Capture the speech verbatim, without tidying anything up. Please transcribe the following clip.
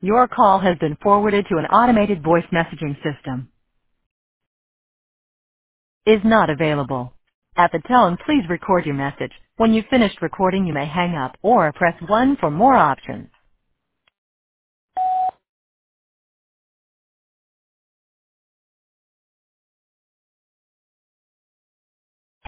Your call has been forwarded to an automated voice messaging system. Is not available. At the tone, please record your message. When you've finished recording, you may hang up or press one for more options.